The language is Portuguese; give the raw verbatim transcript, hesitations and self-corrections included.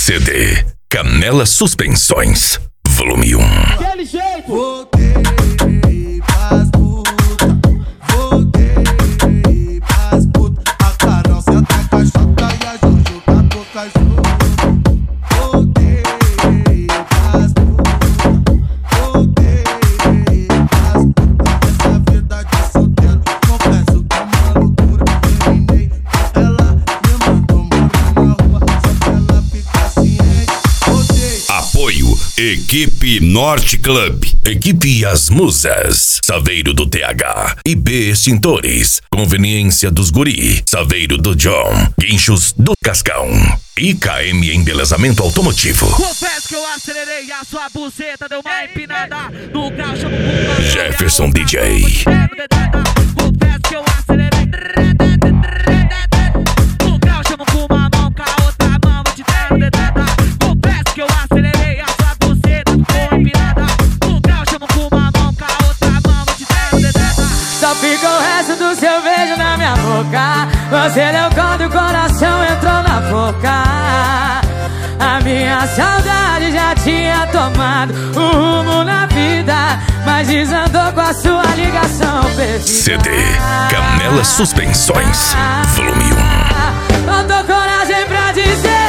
C D Canela Suspensões, volume um. Aquele jeito! Voltei pras putas, voltei pras putas. A Carol senta com a Jota e a Juju tá pouca junto. Voltei pras putas, voltei pras putas. Essa vida de solteiro, confesso que é uma loucura. Terminei com ela, me mandou morar na rua, só pra ela ficar ciente. Voltei. Apoio Equipe Norte Club, Equipe As Musas, Saveiro do T H, I B Extintores, Conveniência dos Guri, Saveiro do John, Guinchos do Cascão, I K M Embelezamento Automotivo. Confesso que eu acelerei a sua buceta, deu uma empinada no grau, chamo com uma Jefferson D J. Confesso que eu acelerei no grau, chamo com uma mão, com a outra mão eu te dei dedada. Confesso que eu acelerei a sua buceta, ficou empinada no grau, chamo com uma mão, com a outra mão eu te dei dedada. Só fica o resto do seu beijo na minha boca. Você deu conta e o coração entrou na boca. A minha saudade já tinha tomado um rumo na vida, mas desandou com a sua ligação perdida. C D Canela Suspensões, volume um. Faltou coragem pra dizer